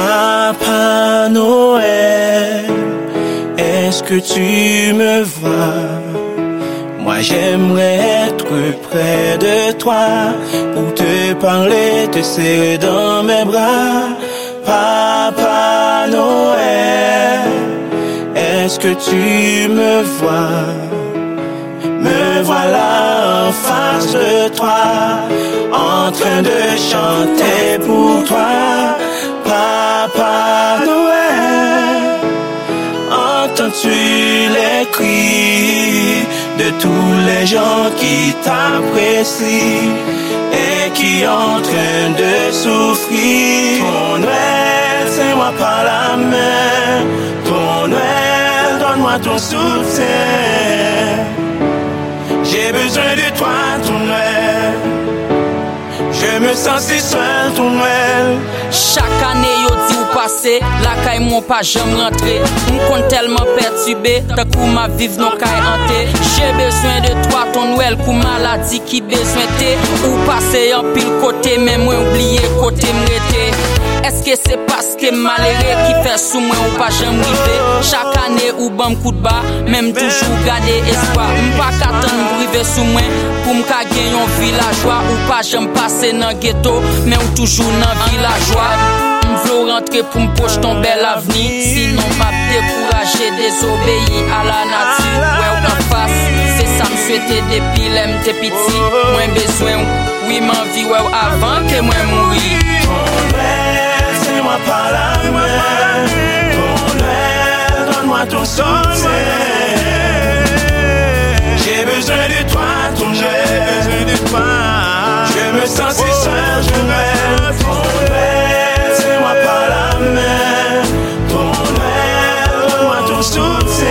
Papa Noël, est-ce que tu me vois? Moi j'aimerais être près de toi pour te parler, te serrer dans mes bras. Papa Noël, est-ce que tu me vois? Me voilà en face de toi, en train de chanter pour toi. Papa Noël, entends-tu les cris de tous les gens qui t'apprécient et qui sont en train de souffrir? Ton Noël, c'est moi par la main. Ton Noël, donne-moi ton soutien. J'ai besoin de toi, ton Noël. Je me sens si seul, ton Noël. Chaque année, yo dit ou passé, la caille mon pas jamais rentré. On compte tellement perturbé, d'un coup ma vive non caille hanté. J'ai besoin de toi, ton Noël, pour maladie qui besoin t'es. Ou passer en pile côté, même moi oublié côté m'rete. Est-ce que c'est parce que malheureux qui fait sous moi ou pas jamais rivé? Chaque année ou bam coup de bas, même toujours garder espoir. M'pas qu'attendre m'river sous moi pour m'ka gagner un villageois ou pas jamais passer dans ghetto, mais ou toujours dans villageois. M'v'lou rentrer pour m'proche ton bel avenir, sinon m'a découragé, désobéi à la nature. Ouais ou en face, c'est ça m'souhaiter depuis l'm'te petit. Moins besoin, oui m'envie ouais avant que moi mourir. Moi par la main, ton Noël, donne-moi ton soutien. J'ai besoin de toi, ton Noël. Je me sens si seul, je Noël. Ton Noël, c'est moi par la main. Ton Noël, donne-moi ton soutien.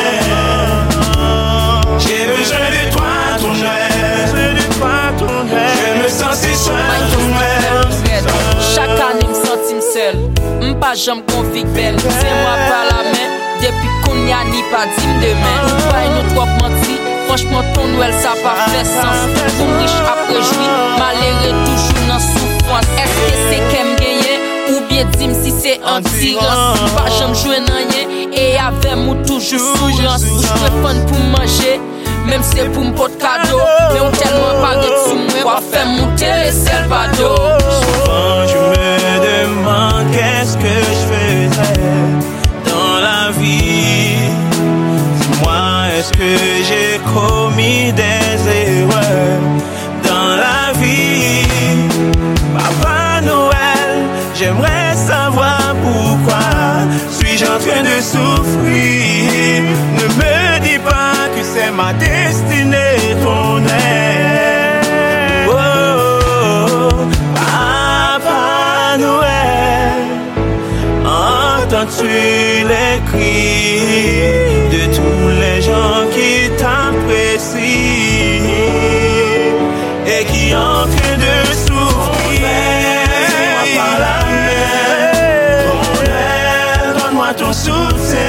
J'ai besoin de toi, ton Noël. Je me sens si seul, ton Noël. Chaque année m'pas j'aime config belle, c'est moi par la main. Depuis qu'on y a ni pas dit demain. Ou pas nous trop menti. Franchement ton Noël ça pas fait sens. Comme riche après joui, malheureux toujours dans souffrance. Est-ce que c'est qu'aime gagner ou bien dis-moi si c'est un tirance? Pas j'aime jouer nan rien et avec moi toujours souriance. Ou j'préfère pour manger, même si c'est pour m'porter cadeau. Mais on tellement pas de sous moi, quoi faire monter les selvado. Souvent je me demande qu'est-ce que je faisais dans la vie. Dis-moi, est-ce que j'ai commis des erreurs dans la vie? Papa Noël, j'aimerais savoir pourquoi suis-je en train de souffrir. Ne me dis pas que c'est ma destinée, ton aide. Entends-tu les cris de tous les gens qui t'apprécient et qui sont en train de souffrir? Moi par la main, ton Noël, donne-moi ton soutien.